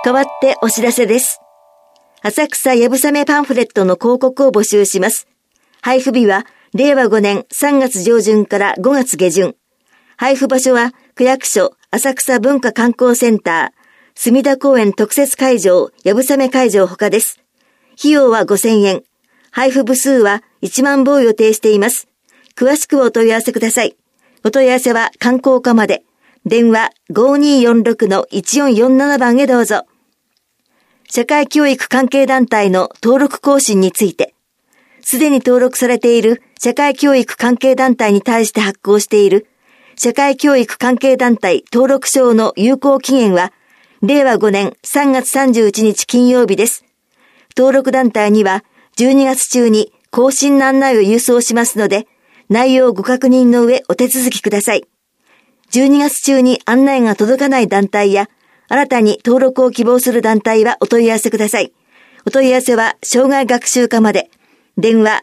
代わってお知らせです。浅草やぶさめパンフレットの広告を募集します。配布日は令和5年3月上旬から5月下旬。配布場所は区役所浅草文化観光センター、隅田公園特設会場、やぶさめ会場他です。費用は5000円。配布部数は1万部を予定しています。詳しくお問い合わせください。お問い合わせは観光課まで。電話 5246-1447 番へどうぞ。社会教育関係団体の登録更新について、すでに登録されている社会教育関係団体に対して発行している社会教育関係団体登録証の有効期限は令和5年3月31日金曜日です。登録団体には12月中に更新の案内を郵送しますので、内容をご確認の上お手続きください。12月中に案内が届かない団体や新たに登録を希望する団体はお問い合わせください。お問い合わせは障害学習課まで。電話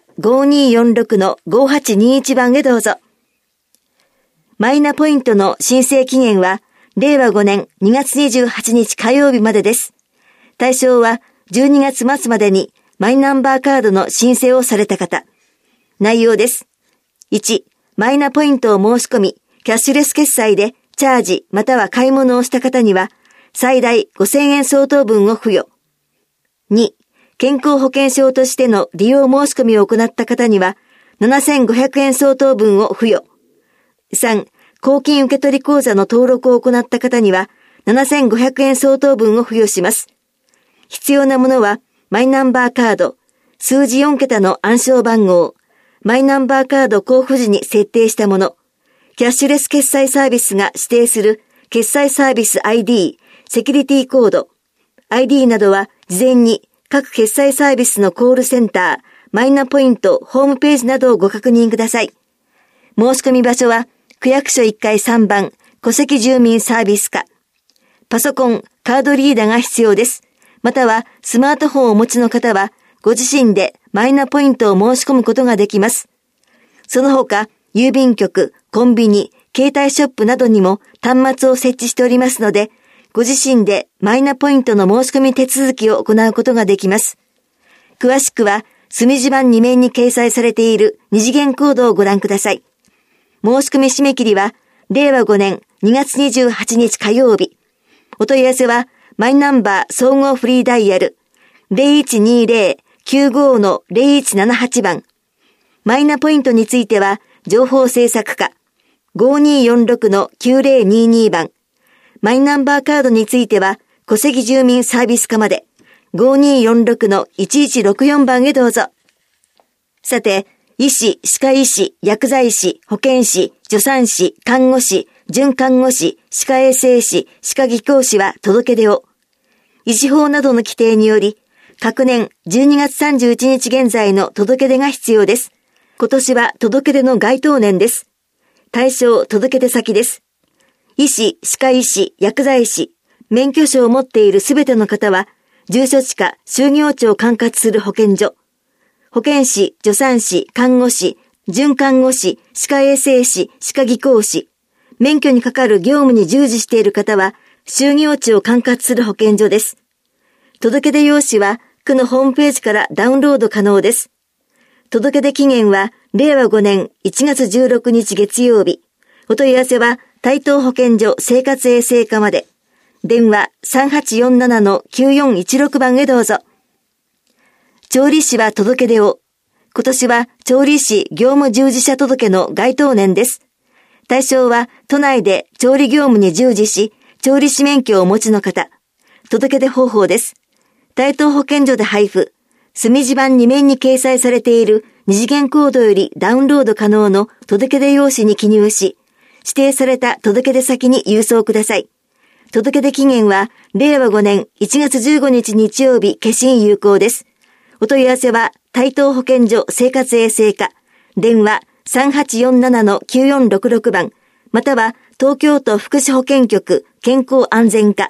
5246-5821 番へどうぞ。マイナポイントの申請期限は令和5年2月28日火曜日までです。対象は12月末までにマイナンバーカードの申請をされた方。内容です。1、マイナポイントを申し込み、キャッシュレス決済でチャージまたは買い物をした方には最大5000円相当分を付与。2、健康保険証としての利用申し込みを行った方には7500円相当分を付与。3、公金受取口座の登録を行った方には7500円相当分を付与します。必要なものはマイナンバーカード、数字4桁の暗証番号、マイナンバーカード交付時に設定したもの、キャッシュレス決済サービスが指定する決済サービス ID、セキュリティコード、ID などは事前に各決済サービスのコールセンター、マイナポイント、ホームページなどをご確認ください。申し込み場所は区役所1階3番、戸籍住民サービス課。パソコン、カードリーダーが必要です。またはスマートフォンをお持ちの方はご自身でマイナポイントを申し込むことができます。その他、郵便局、コンビニ、携帯ショップなどにも端末を設置しておりますので、ご自身でマイナポイントの申し込み手続きを行うことができます。詳しくは、隅地版2面に掲載されている二次元コードをご覧ください。申し込み締め切りは、令和5年2月28日火曜日。お問い合わせは、マイナンバー総合フリーダイヤル 0120-95-0178 番。マイナポイントについては、情報政策課 5246-9022 番。マイナンバーカードについては、戸籍住民サービス課まで 5246-1164 番へどうぞ。さて、医師、歯科医師、薬剤師、保健師、助産師、看護師、准看護師、歯科衛生士、歯科技工士は届け出を。医師法などの規定により、各年12月31日現在の届け出が必要です。今年は届け出の該当年です。対象届け出先です。医師、歯科医師、薬剤師、免許証を持っているすべての方は、住所地か就業地を管轄する保健所、保健師、助産師、看護師、准看護師、歯科衛生士、歯科技工士、免許にかかる業務に従事している方は、就業地を管轄する保健所です。届け出用紙は、区のホームページからダウンロード可能です。届け出期限は、令和5年1月16日月曜日。お問い合わせは、台東保健所生活衛生課まで。電話 3847-9416 番へどうぞ。調理師は届け出を。今年は調理師業務従事者届の該当年です。対象は都内で調理業務に従事し、調理師免許をお持ちの方。届け出方法です。台東保健所で配布。隅地版2面に掲載されている二次元コードよりダウンロード可能の届け出用紙に記入し、指定された届け出先に郵送ください。届け出期限は令和5年1月15日日曜日消印有効です。お問い合わせは台東保健所生活衛生課、電話 3847-9466 番、または東京都福祉保健局健康安全課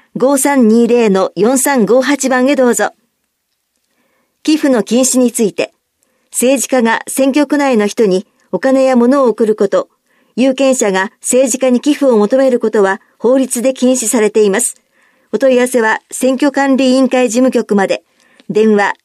5320-4358 番へどうぞ。寄付の禁止について、政治家が選挙区内の人にお金や物を送ること、有権者が政治家に寄付を求めることは法律で禁止されています。 お問い合わせは選挙管理委員会事務局まで。電話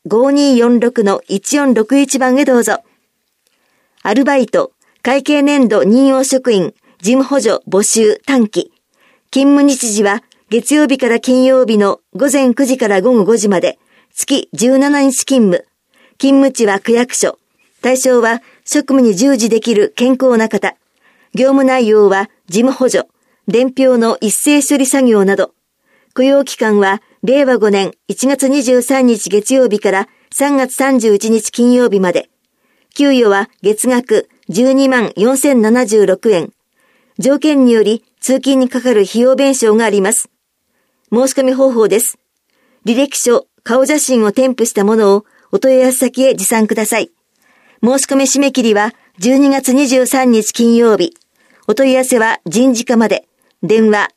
5246-1461 番へどうぞ。アルバイト、会計年度任用職員、事務補助募集短期。勤務日時は月曜日から金曜日の午前9時から午後5時まで、月17日勤務。勤務地は区役所。対象は職務に従事できる健康な方。業務内容は事務補助、伝票の一斉処理作業など。雇用期間は令和5年1月23日月曜日から3月31日金曜日まで。給与は月額12万4076円。条件により通勤にかかる費用弁償があります。申し込み方法です。履歴書、顔写真を添付したものをお問い合わせ先へ持参ください。申し込み締め切りは12月23日金曜日。お問い合わせは人事課まで。電話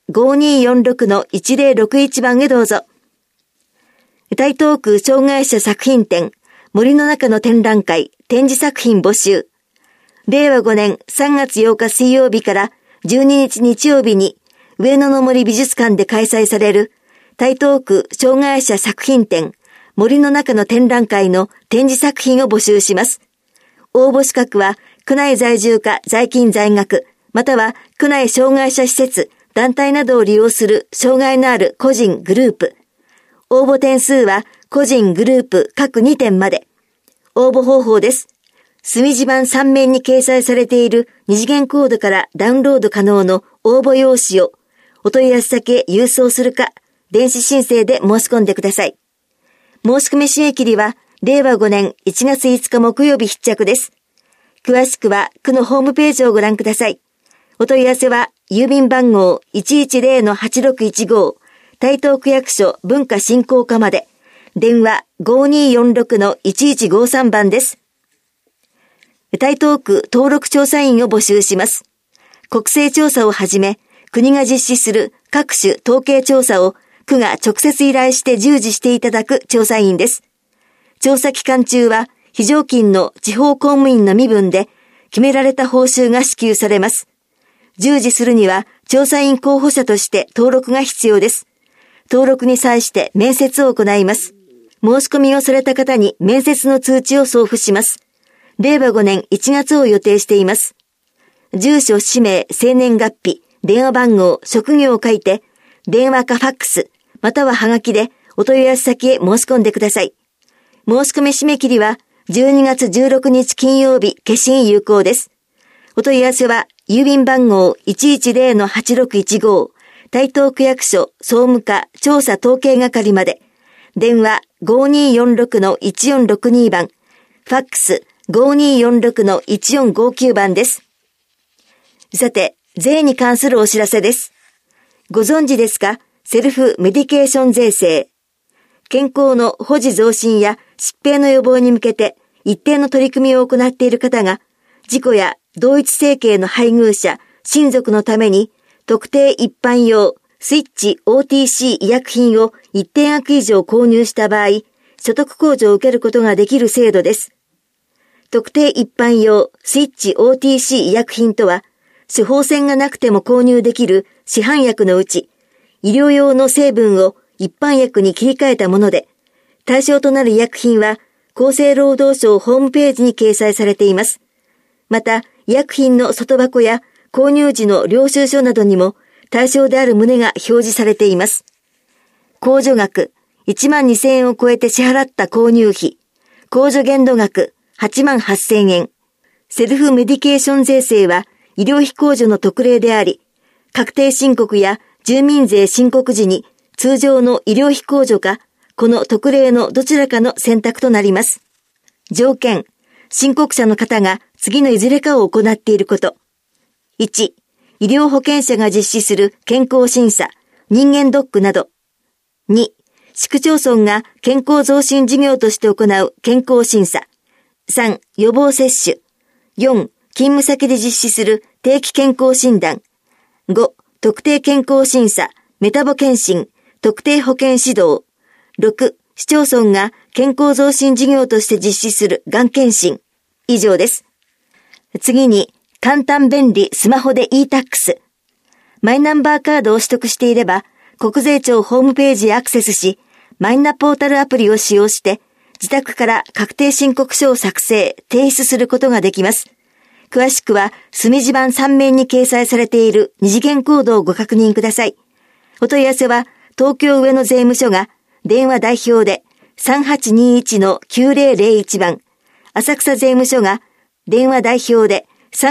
5246-1061 番へどうぞ。台東区障害者作品展、森の中の展覧会、展示作品募集。令和5年3月8日水曜日から12日日曜日に上野の森美術館で開催される台東区障害者作品展、森の中の展覧会の展示作品を募集します。応募資格は区内在住か在勤在学、または区内障害者施設、団体などを利用する障害のある個人、グループ。応募点数は個人、グループ各2点まで。応募方法です。墨字盤3面に掲載されている二次元コードからダウンロード可能の応募用紙をお問い合わせ先へ郵送するか、電子申請で申し込んでください。申し込み締め切りは令和5年1月5日木曜日必着です。詳しくは区のホームページをご覧ください。お問い合わせは郵便番号 110-8615 台東区役所文化振興課まで。電話 5246-1153 番です。台東区登録調査員を募集します。国勢調査をはじめ、国が実施する各種統計調査を区が直接依頼して従事していただく調査員です。調査期間中は非常勤の地方公務員の身分で決められた報酬が支給されます。従事するには調査員候補者として登録が必要です。登録に際して面接を行います。申し込みをされた方に面接の通知を送付します。令和5年1月を予定しています。住所、氏名、生年月日、電話番号、職業を書いて、電話かファックス、またははがきでお問い合わせ先へ申し込んでください。申し込み締め切りは12月16日金曜日、消印有効です。お問い合わせは郵便番号 110-8615 台東区役所総務課調査統計係まで。電話 5246-1462 番、ファックス 5246-1459 番です。さて、税に関するお知らせです。ご存知ですか？セルフメディケーション税制。健康の保持増進や疾病の予防に向けて一定の取り組みを行っている方が、事故や同一生計の配偶者、親族のために特定一般用スイッチ OTC 医薬品を一定額以上購入した場合、所得控除を受けることができる制度です。特定一般用スイッチ OTC 医薬品とは、処方箋がなくても購入できる市販薬のうち、医療用の成分を一般薬に切り替えたもので、対象となる医薬品は厚生労働省ホームページに掲載されています。また、医薬品の外箱や購入時の領収書などにも対象である旨が表示されています。控除額12,000円を超えて支払った購入費、控除限度額88,000円。セルフメディケーション税制は医療費控除の特例であり、確定申告や住民税申告時に通常の医療費控除か、この特例のどちらかの選択となります。条件、申告者の方が次のいずれかを行っていること。1、医療保険者が実施する健康審査、人間ドックなど。2、市区町村が健康増進事業として行う健康審査。3、予防接種。4、勤務先で実施する定期健康診断。5、特定健康審査、メタボ検診、特定保健指導。6、市町村が健康増進事業として実施するがん検診。以上です。次に、簡単便利スマホで e-tax。マイナンバーカードを取得していれば、 国税庁ホームページへアクセスし、マイナポータルアプリを使用して、自宅から確定申告書を作成、提出することができます。詳しくは、墨字版3面に掲載されている二次元コードをご確認ください。お問い合わせは、東京上野税務署が、電話代表で 3821-9001 番、浅草税務署が、電話代表で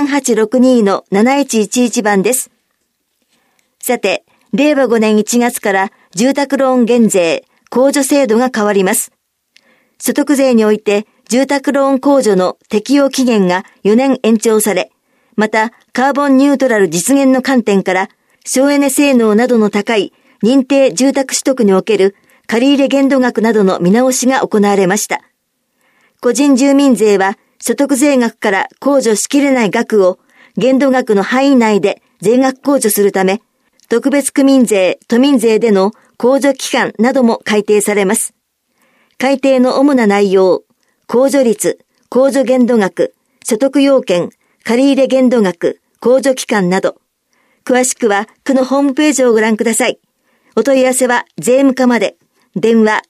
3862-7111 番です。さて、令和5年1月から住宅ローン減税、控除制度が変わります。所得税において住宅ローン控除の適用期限が4年延長され、またカーボンニュートラル実現の観点から省エネ性能などの高い認定住宅取得における借入限度額などの見直しが行われました。個人住民税は所得税額から控除しきれない額を限度額の範囲内で税額控除するため、特別区民税、都民税での控除期間なども改定されます。改定の主な内容、控除率、控除限度額、所得要件、借入限度額、控除期間など、詳しくは区のホームページをご覧ください。お問い合わせは税務課まで、電話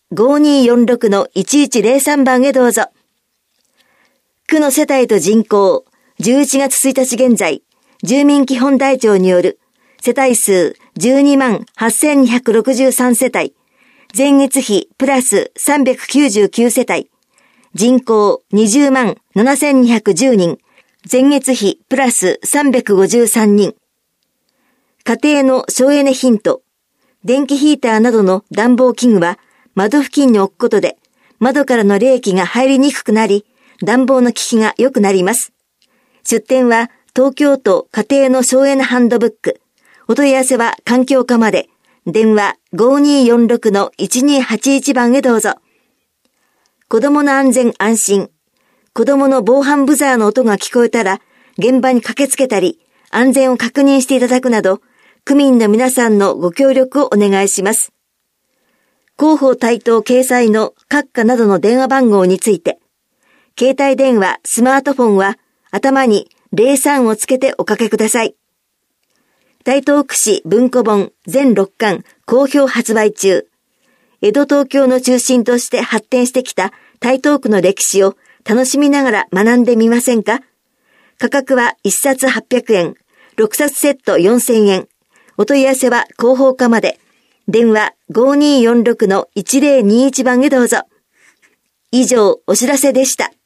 5246-1103 番へどうぞ。区の世帯と人口、11月1日現在、住民基本台帳による世帯数12万8263世帯、前月比プラス399世帯、人口20万7210人、前月比プラス353人。家庭の省エネヒント、電気ヒーターなどの暖房器具は窓付近に置くことで、窓からの冷気が入りにくくなり、暖房の効きが良くなります。出典は東京都家庭の省エネハンドブック。お問い合わせは環境課まで。電話 5246-1281 番へどうぞ。子供の安全安心。子供の防犯ブザーの音が聞こえたら、現場に駆けつけたり、安全を確認していただくなど、区民の皆さんのご協力をお願いします。広報対等掲載の各課などの電話番号について、携帯電話、スマートフォンは頭に03をつけておかけください。台東区市文庫本全6巻好評発売中。江戸東京の中心として発展してきた台東区の歴史を楽しみながら学んでみませんか？価格は1冊800円、6冊セット4000円。お問い合わせは広報課まで。電話 5246-1021 番へどうぞ。以上、お知らせでした。